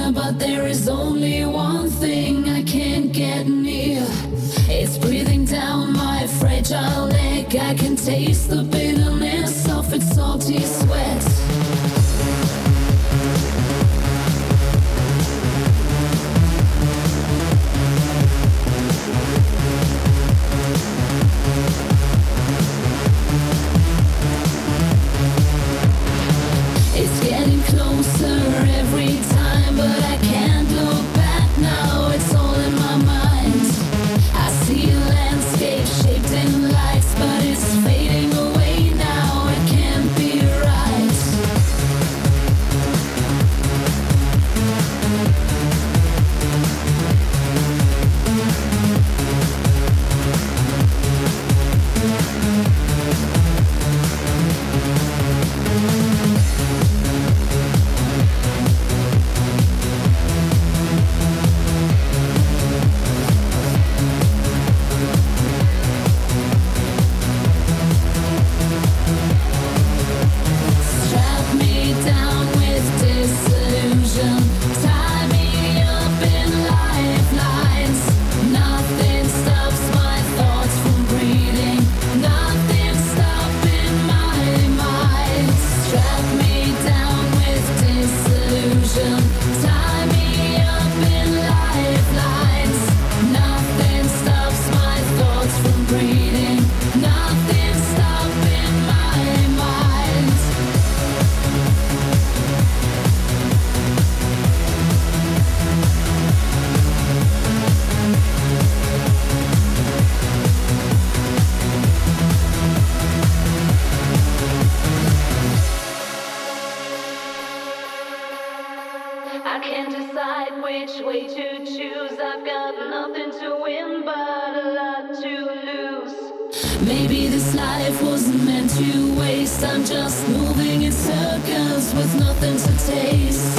near, but there is only one thing I can't get near. It's breathing down my fragile neck. I can taste the bitterness of its salty sweat. It's getting closer every time, but I can't look back now. It's all in my mind. I see a landscape shaped in lights, but it's fading away now. It can't be right. Strap me down with disillusion. Tie me up in lifelines. Nothing stops my thoughts from breathing. Nothing stopping my mind. Strap me down with disillusion. Tie me up in lifelines. Nothing stops my thoughts from breathing. Nothing stopping my mind. I can't decide which way to choose. I've got nothing to win, but a lot to lose. Maybe this life wasn't meant to waste. I'm just moving in circles with nothing to taste.